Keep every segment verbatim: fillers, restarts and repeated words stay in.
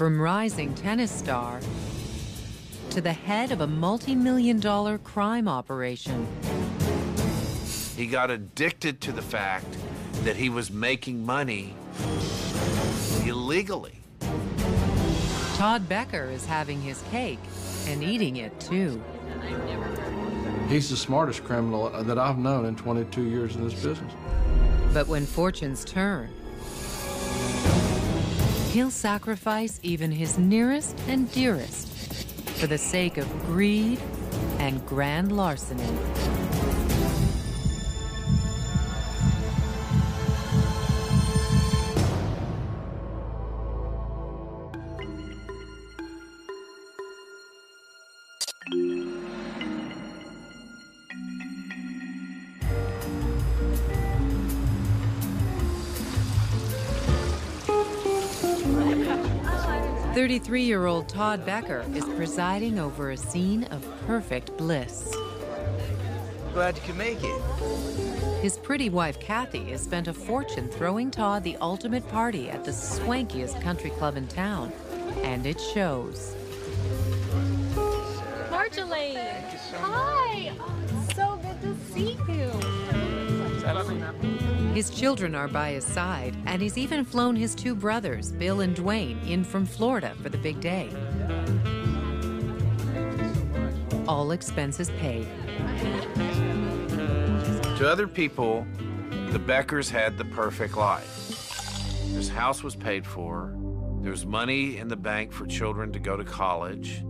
From rising tennis star to the head of a multi-million dollar crime operation. He got addicted to the fact that he was making money illegally. Todd Becker is having his cake and eating it too. He's the smartest criminal that I've known in twenty-two years in this business. But when fortunes turn, he'll sacrifice even his nearest and dearest for the sake of greed and grand larceny. thirty-three-year-old Todd Becker is presiding over a scene of perfect bliss. Glad you could make it. His pretty wife, Kathy, has spent a fortune throwing Todd the ultimate party at the swankiest country club in town, and it shows. Marjolaine! Hi! Oh, it's so good to see you. His children are by his side, and he's even flown his two brothers, Bill and Dwayne, in from Florida for the big day. All expenses paid. To other people, the Beckers had the perfect life. His house was paid for. There was money in the bank for children to go to college.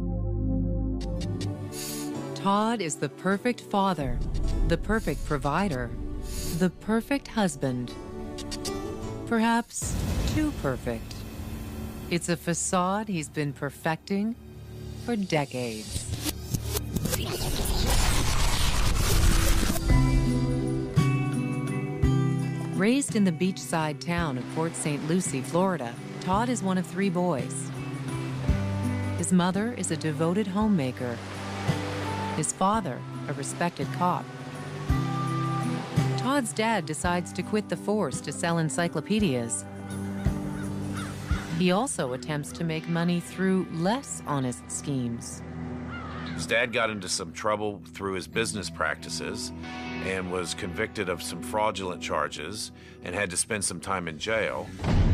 Todd is the perfect father, the perfect provider, the perfect husband. Perhaps too perfect. It's a facade he's been perfecting for decades. Raised in the beachside town of Port Saint Lucie, Florida, Todd is one of three boys. His mother is a devoted homemaker. His father, a respected cop. Todd's dad decides to quit the force to sell encyclopedias. He also attempts to make money through less honest schemes. His dad got into some trouble through his business practices and was convicted of some fraudulent charges and had to spend some time in jail.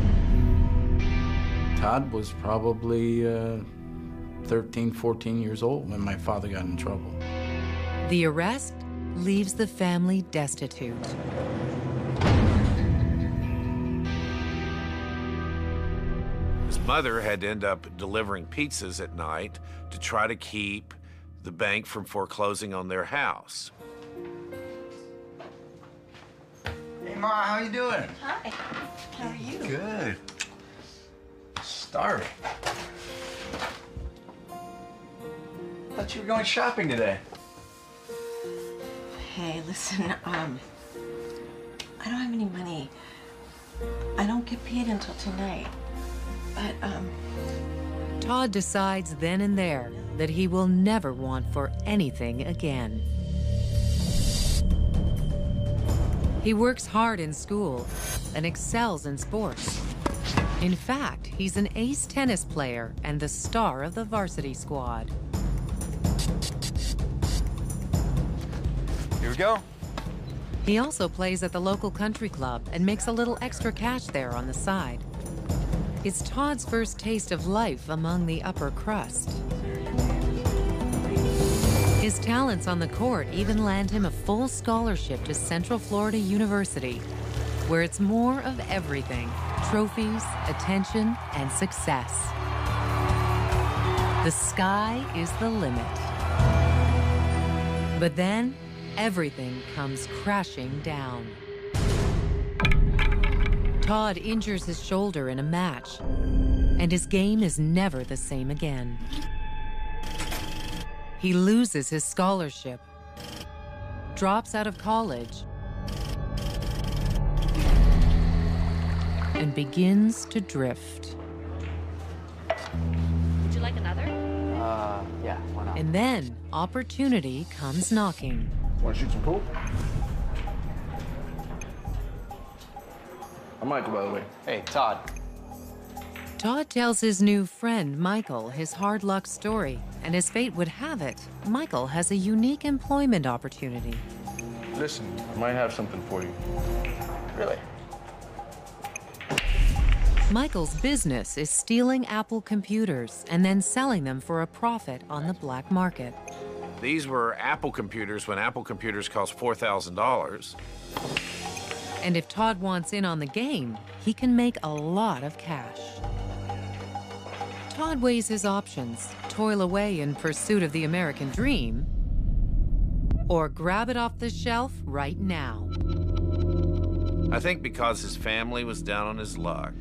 Todd was probably uh, thirteen, fourteen years old when my father got in trouble. The arrest leaves the family destitute. His mother had to end up delivering pizzas at night to try to keep the bank from foreclosing on their house. Hey, Ma, how you doing? Hi. How are you? Good. Starving. Thought you were going shopping today. Hey, listen, um, I don't have any money. I don't get paid until tonight. But, um... Todd decides then and there that he will never want for anything again. He works hard in school and excels in sports. In fact, he's an ace tennis player and the star of the varsity squad. Here we go. He also plays at the local country club and makes a little extra cash there on the side. It's Todd's first taste of life among the upper crust. His talents on the court even land him a full scholarship to Central Florida University, where it's more of everything: trophies, attention, and success. The sky is the limit. But then, everything comes crashing down. Todd injures his shoulder in a match, and his game is never the same again. He loses his scholarship, drops out of college, and begins to drift. Would you like another? Uh, yeah, why not? And then opportunity comes knocking. Want to shoot some pool? I'm Michael, by the way. Hey, Todd. Todd tells his new friend, Michael, his hard luck story, and as fate would have it, Michael has a unique employment opportunity. Listen, I might have something for you. Really? Michael's business is stealing Apple computers and then selling them for a profit on the black market. These were Apple computers when Apple computers cost four thousand dollars. And if Todd wants in on the game, he can make a lot of cash. Todd weighs his options, toil away in pursuit of the American dream, or grab it off the shelf right now. I think because his family was down on his luck,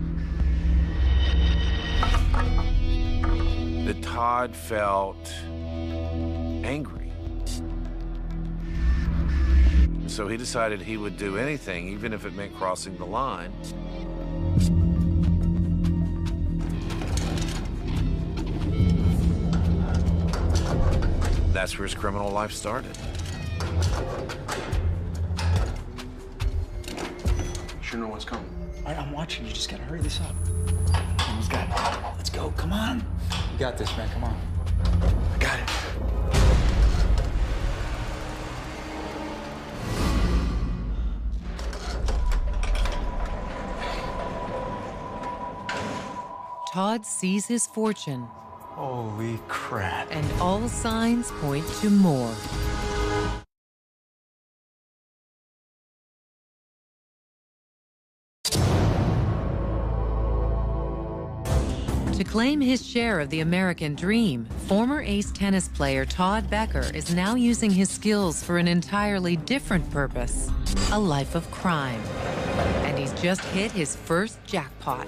that Todd felt angry. So he decided he would do anything, even if it meant crossing the line. That's where his criminal life started. You sure know what's coming? All right, I'm watching. You just gotta hurry this up. Almost got it. Let's go. Come on. You got this, man. Come on. I got it. Todd sees his fortune, Holy crap. and all signs point to more. To claim his share of the American dream, former ace tennis player Todd Becker is now using his skills for an entirely different purpose, a life of crime. And he's just hit his first jackpot.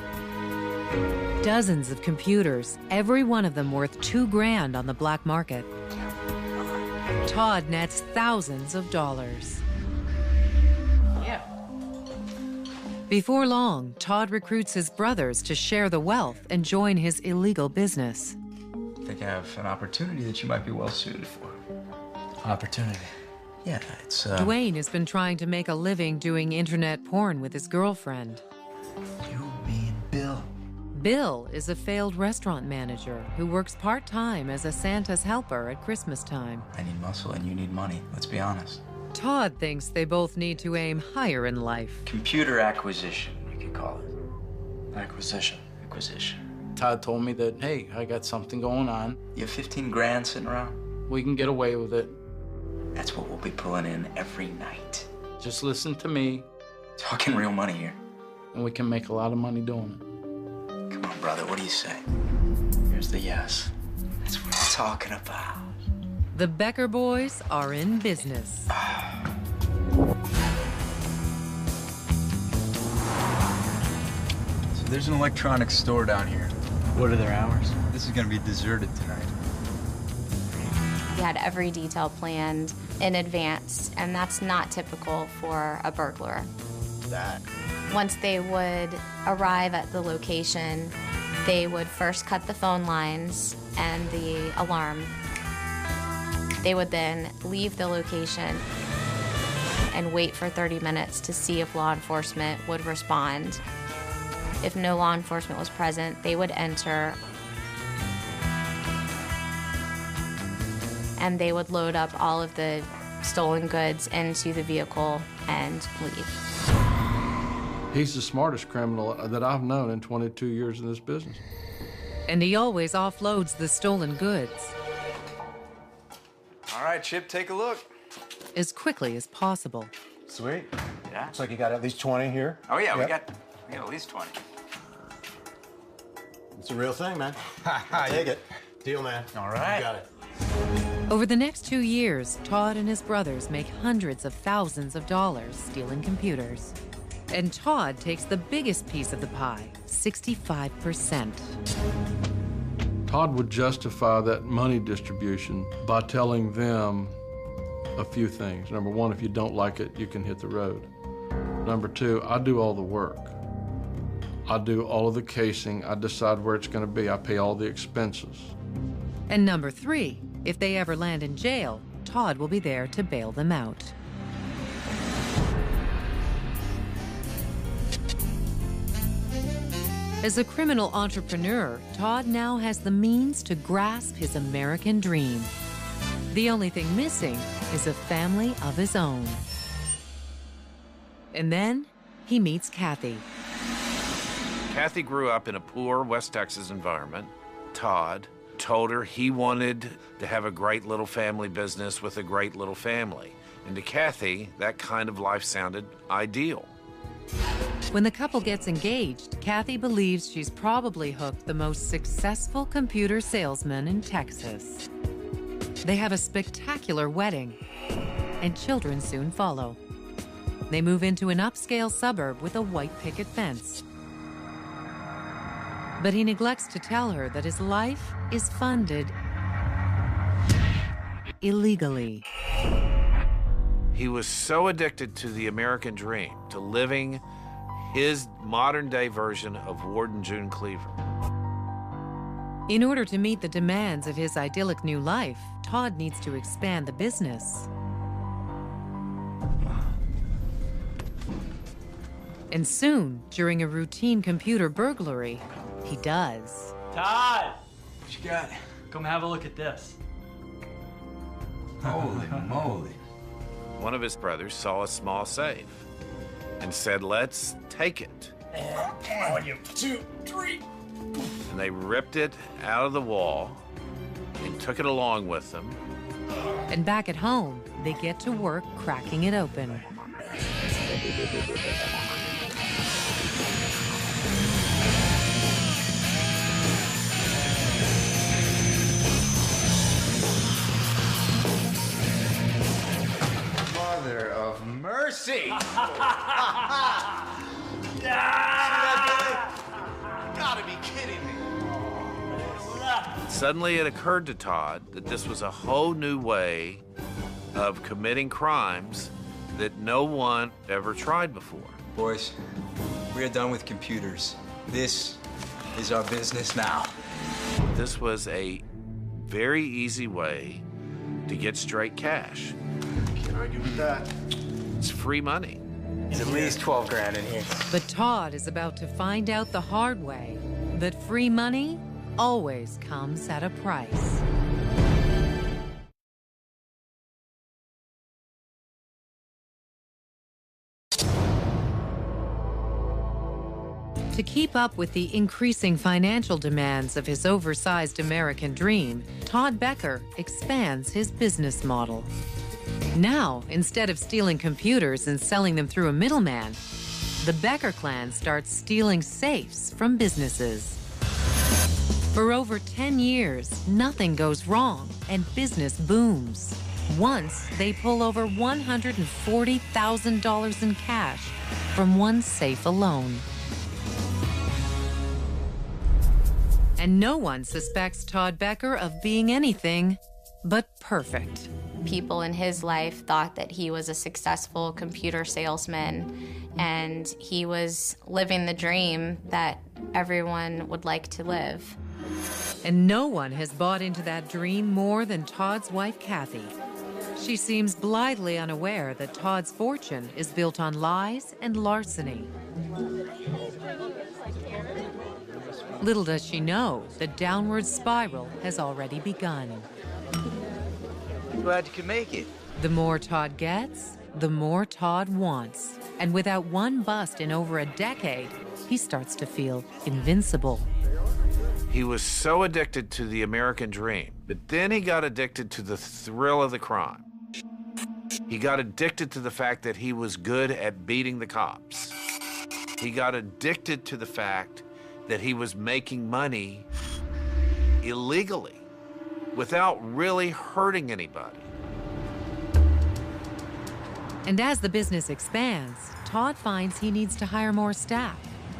Dozens of computers, every one of them worth two grand on the black market. Todd nets thousands of dollars. Yeah. Before long, Todd recruits his brothers to share the wealth and join his illegal business. I think I have an opportunity that you might be well suited for. Opportunity? Yeah, it's, uh... Dwayne has been trying to make a living doing internet porn with his girlfriend. You mean Bill? Bill is a failed restaurant manager who works part-time as a Santa's helper at Christmas time. I need muscle and you need money, let's be honest. Todd thinks they both need to aim higher in life. Computer acquisition, you could call it. Acquisition. Acquisition. Todd told me that, hey, I got something going on. You have fifteen grand sitting around? We can get away with it. That's what we'll be pulling in every night. Just listen to me, Talking real money here. and we can make a lot of money doing it. Come on, brother, what do you say? Here's the yes. That's what I'm talking about. The Becker boys are in business. So there's an electronics store down here. What are their hours? This is gonna be deserted tonight. We had every detail planned in advance, and that's not typical for a burglar. That. Once they would arrive at the location, they would first cut the phone lines and the alarm. They would then leave the location and wait for thirty minutes to see if law enforcement would respond. If no law enforcement was present, they would enter and they would load up all of the stolen goods into the vehicle and leave. He's the smartest criminal that I've known in twenty-two years in this business. And he always offloads the stolen goods All right, Chip, take a look. as quickly as possible. Sweet. Yeah? Looks like you got at least twenty here. Oh, yeah, we Yep. got we got at least twenty. It's a real thing, man. I'll take it. Deal, man. All right. You got it. Over the next two years, Todd and his brothers make hundreds of thousands of dollars stealing computers. And Todd takes the biggest piece of the pie, sixty-five percent. Todd would justify that money distribution by telling them a few things. Number one, if you don't like it, you can hit the road. Number two, I do all the work. I do all of the casing. I decide where it's going to be. I pay all the expenses. And number three, if they ever land in jail, Todd will be there to bail them out. As a criminal entrepreneur, Todd now has the means to grasp his American dream. The only thing missing is a family of his own. And then he meets Kathy. Kathy grew up in a poor West Texas environment. Todd told her he wanted to have a great little family business with a great little family. And to Kathy, that kind of life sounded ideal. When the couple gets engaged, Kathy believes she's probably hooked the most successful computer salesman in Texas. They have a spectacular wedding, and children soon follow. They move into an upscale suburb with a white picket fence. But he neglects to tell her that his life is funded illegally. He was so addicted to the American dream, to living his modern-day version of Warden June Cleaver. In order to meet the demands of his idyllic new life, Todd needs to expand the business. And soon, during a routine computer burglary, he does. Todd! What you got? Come have a look at this. Holy moly. One of his brothers saw a small safe and said, "Let's take it." One, you two, three. And they ripped it out of the wall and took it along with them. And back at home, they get to work cracking it open. Mother of mercy! Gotta be kidding me. Suddenly it occurred to Todd that this was a whole new way of committing crimes that no one ever tried before. Boys, we are done with computers. This is our business now. This was a very easy way to get straight cash. Can't argue with that. It's free money. There's at least twelve grand in here. But Todd is about to find out the hard way that free money always comes at a price. To keep up with the increasing financial demands of his oversized American dream, Todd Becker expands his business model. Now, instead of stealing computers and selling them through a middleman, the Becker clan starts stealing safes from businesses. For over ten years, nothing goes wrong and business booms. Once, they pull over one hundred forty thousand dollars in cash from one safe alone. And no one suspects Todd Becker of being anything but perfect. People in his life thought that he was a successful computer salesman and he was living the dream that everyone would like to live. And no one has bought into that dream more than Todd's wife, Kathy. She seems blithely unaware that Todd's fortune is built on lies and larceny. Little does she know, the downward spiral has already begun. Glad you could make it. The more Todd gets, the more Todd wants. And without one bust in over a decade, he starts to feel invincible. He was so addicted to the American dream, but then he got addicted to the thrill of the crime. He got addicted to the fact that he was good at beating the cops. He got addicted to the fact that he was making money illegally without really hurting anybody. And as the business expands, Todd finds he needs to hire more staff.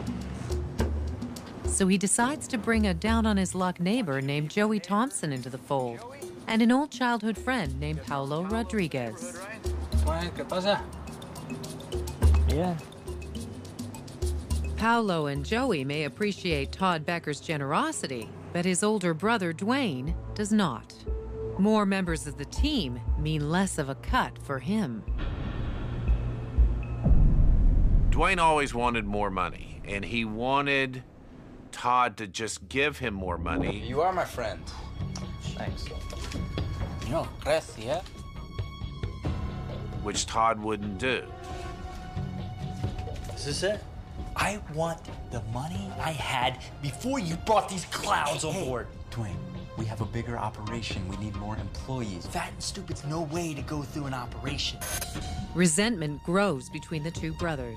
So he decides to bring a down-on-his-luck neighbor named Joey Thompson into the fold, and an old childhood friend named Paulo Rodriguez. ¿Qué pasa? Yeah. Paulo and Joey may appreciate Todd Becker's generosity, but his older brother, Dwayne, does not. More members of the team mean less of a cut for him. Dwayne always wanted more money, and he wanted Todd to just give him more money. You are my friend. Thanks. No, gracias. Which Todd wouldn't do. Is this it? I want the money I had before you brought these clowns Hey, on hey, board. Dwayne, we have a bigger operation. We need more employees. Fat and stupid's no way to go through an operation. Resentment grows between the two brothers.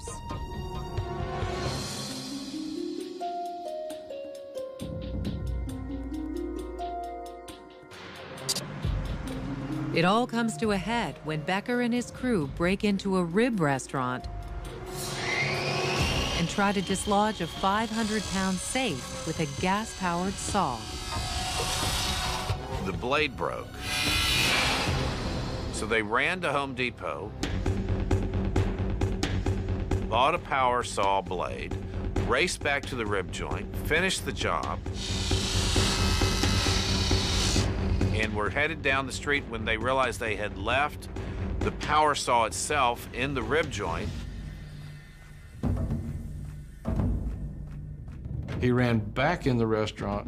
It all comes to a head when Becker and his crew break into a rib restaurant and try to dislodge a five hundred pound safe with a gas-powered saw. The blade broke. So they ran to Home Depot, bought a power saw blade, raced back to the rib joint, finished the job, and were headed down the street when they realized they had left the power saw itself in the rib joint. He ran back in the restaurant,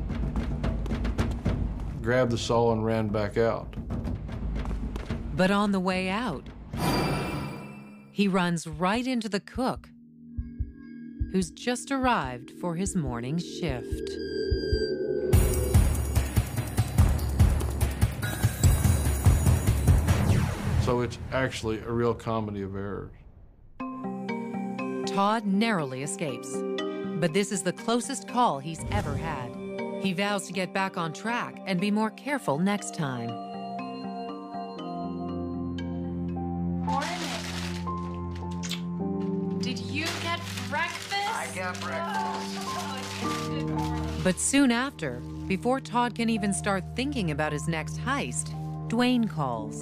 grabbed the saw and ran back out. But on the way out, he runs right into the cook, who's just arrived for his morning shift. So it's actually a real comedy of errors. Todd narrowly escapes, but this is the closest call he's ever had. He vows to get back on track and be more careful next time. Did you get breakfast? I got breakfast. But soon after, before Todd can even start thinking about his next heist, Dwayne calls.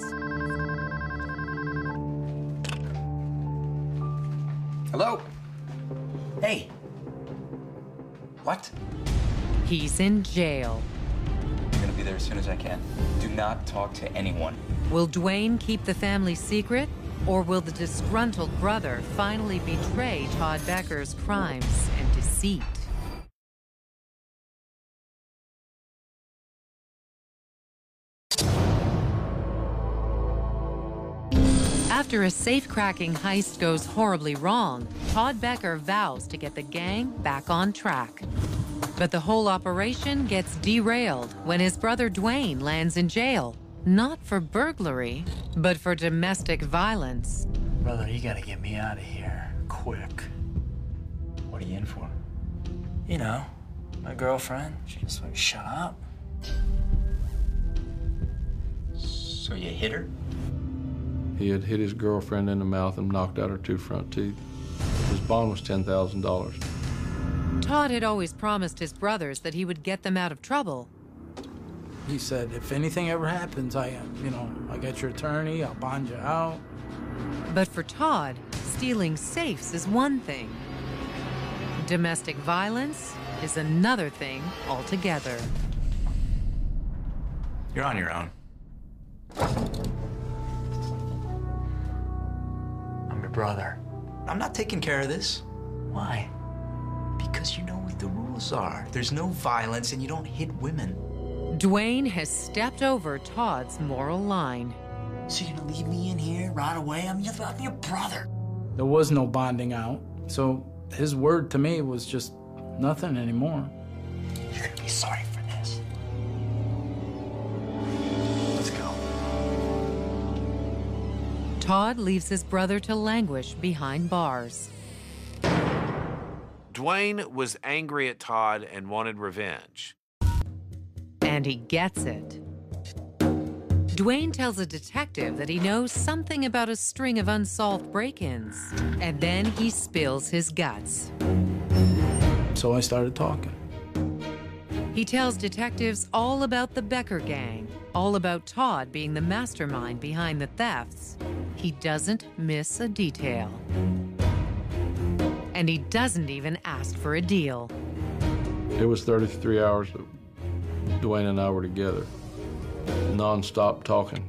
Hello? Hey. What? He's in jail. I'm gonna be there as soon as I can. Do not talk to anyone. Will Dwayne keep the family secret, or will the disgruntled brother finally betray Todd Becker's crimes and deceit? After a safe-cracking heist goes horribly wrong, Todd Becker vows to get the gang back on track. But the whole operation gets derailed when his brother Dwayne lands in jail, not for burglary, but for domestic violence. Brother, you gotta get me out of here, quick. What are you in for? You know, my girlfriend, she just like, shut up. So you hit her? He had hit his girlfriend in the mouth and knocked out her two front teeth. His bond was ten thousand dollars. Todd had always promised his brothers that he would get them out of trouble. He said, if anything ever happens, I, you know, I get your attorney, I'll bond you out. But for Todd, stealing safes is one thing. Domestic violence is another thing altogether. You're on your own. I'm your brother. I'm not taking care of this. Why? Because you know what the rules are. There's no violence and you don't hit women. Dwayne has stepped over Todd's moral line. So you're gonna leave me in here right away? I'm your, I'm your brother. There was no bonding out, so his word to me was just nothing anymore. You're gonna be sorry for this. Let's go. Todd leaves his brother to languish behind bars. Dwayne was angry at Todd and wanted revenge. And he gets it. Dwayne tells a detective that he knows something about a string of unsolved break-ins, and then he spills his guts. So I started talking. He tells detectives all about the Becker gang, all about Todd being the mastermind behind the thefts. He doesn't miss a detail. And he doesn't even ask for a deal. It was thirty-three hours that Dwayne and I were together, non-stop talking.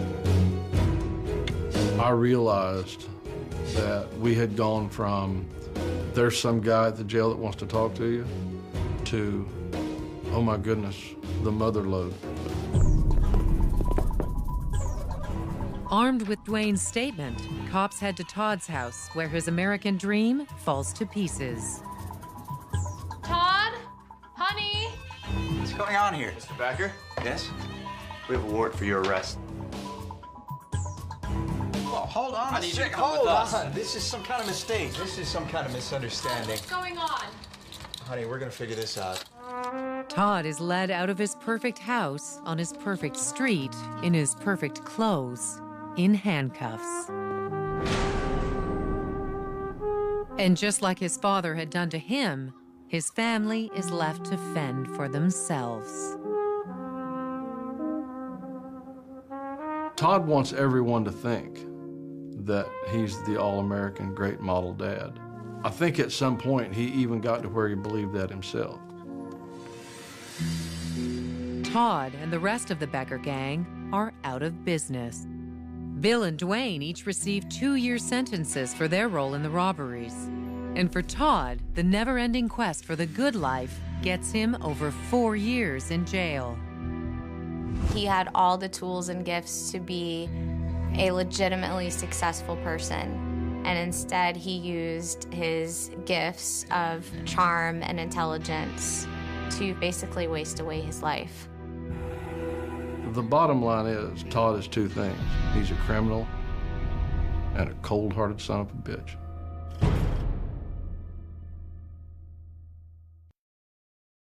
I realized that we had gone from there's some guy at the jail that wants to talk to you, to, oh my goodness, the mother lode. Armed with Dwayne's statement, cops head to Todd's house, where his American dream falls to pieces. Todd? Honey? What's going on here? Mister Becker? Yes? We have a warrant for your arrest. Oh, hold on I a need you to sec. come Hold with us. on. This is some kind of mistake. This is some kind of misunderstanding. What's going on? Honey, we're gonna figure this out. Todd is led out of his perfect house, on his perfect street, in his perfect clothes, in handcuffs. And just like his father had done to him, his family is left to fend for themselves. Todd wants everyone to think that he's the all-American great model dad. I think at some point he even got to where he believed that himself. Todd and the rest of the Becker gang are out of business. Bill and Dwayne each received two-year sentences for their role in the robberies. And for Todd, the never-ending quest for the good life gets him over four years in jail. He had all the tools and gifts to be a legitimately successful person. And instead, he used his gifts of charm and intelligence to basically waste away his life. The bottom line is, Todd is two things. He's a criminal and a cold-hearted son of a bitch.